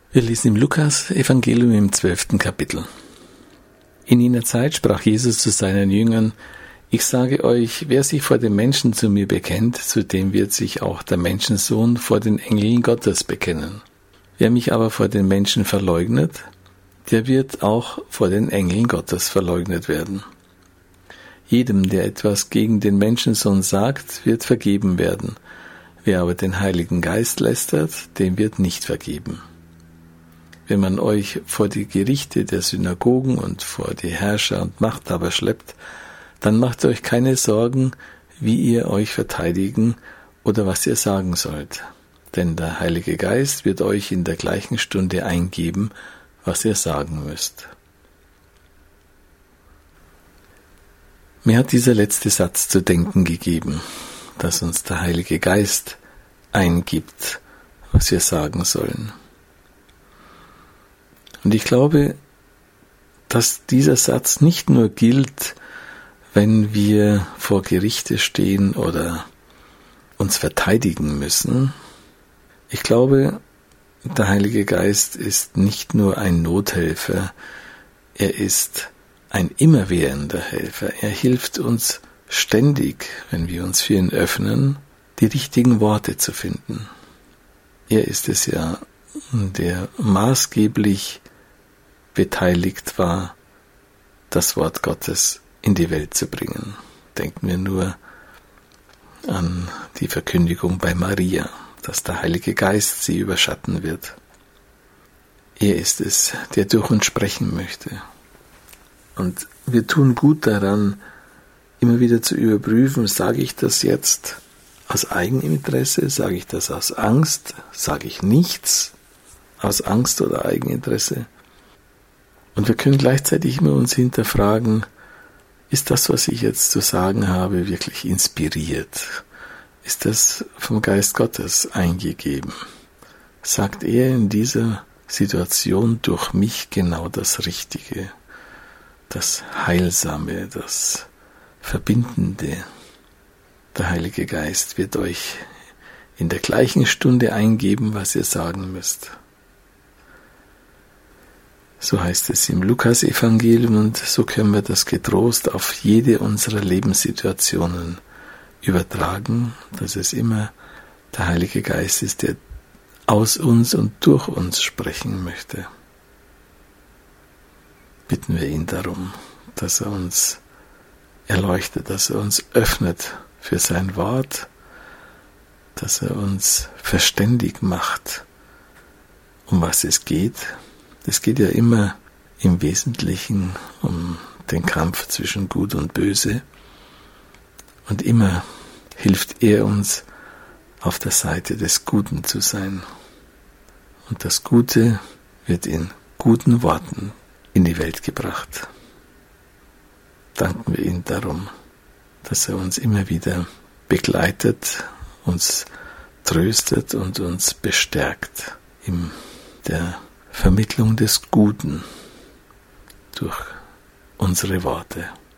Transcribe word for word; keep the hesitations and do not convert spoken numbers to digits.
Wir lesen im Lukas-Evangelium im zwölften Kapitel. In jener Zeit sprach Jesus zu seinen Jüngern: Ich sage euch, wer sich vor den Menschen zu mir bekennt, zu dem wird sich auch der Menschensohn vor den Engeln Gottes bekennen. Wer mich aber vor den Menschen verleugnet, der wird auch vor den Engeln Gottes verleugnet werden. Jedem, der etwas gegen den Menschensohn sagt, wird vergeben werden. Wer aber den Heiligen Geist lästert, dem wird nicht vergeben. Wenn man euch vor die Gerichte der Synagogen und vor die Herrscher und Machthaber schleppt, dann macht euch keine Sorgen, wie ihr euch verteidigen oder was ihr sagen sollt. Denn der Heilige Geist wird euch in der gleichen Stunde eingeben, was ihr sagen müsst. Mir hat dieser letzte Satz zu denken gegeben, dass uns der Heilige Geist eingibt, was wir sagen sollen. Und ich glaube, dass dieser Satz nicht nur gilt, wenn wir vor Gerichte stehen oder uns verteidigen müssen. Ich glaube, der Heilige Geist ist nicht nur ein Nothelfer, er ist ein immerwährender Helfer. Er hilft uns ständig, wenn wir uns für ihn öffnen, die richtigen Worte zu finden. Er ist es ja, der maßgeblich beteiligt war, das Wort Gottes in die Welt zu bringen. Denken wir nur an die Verkündigung bei Maria, dass der Heilige Geist sie überschatten wird. Er ist es, der durch uns sprechen möchte. Und wir tun gut daran, immer wieder zu überprüfen, sage ich das jetzt aus Eigeninteresse, sage ich das aus Angst, sage ich nichts aus Angst oder Eigeninteresse. Und wir können gleichzeitig immer uns hinterfragen, ist das, was ich jetzt zu sagen habe, wirklich inspiriert? Ist das vom Geist Gottes eingegeben? Sagt er in dieser Situation durch mich genau das Richtige, das Heilsame, das Verbindende? Der Heilige Geist wird euch in der gleichen Stunde eingeben, was ihr sagen müsst. So heißt es im Lukas-Evangelium, und so können wir das getrost auf jede unserer Lebenssituationen übertragen, dass es immer der Heilige Geist ist, der aus uns und durch uns sprechen möchte. Bitten wir ihn darum, dass er uns erleuchtet, dass er uns öffnet für sein Wort, dass er uns verständig macht, um was es geht. Es geht ja immer im Wesentlichen um den Kampf zwischen Gut und Böse. Und immer hilft er uns, auf der Seite des Guten zu sein. Und das Gute wird in guten Worten in die Welt gebracht. Danken wir ihm darum, dass er uns immer wieder begleitet, uns tröstet und uns bestärkt in der Vermittlung des Guten durch unsere Worte.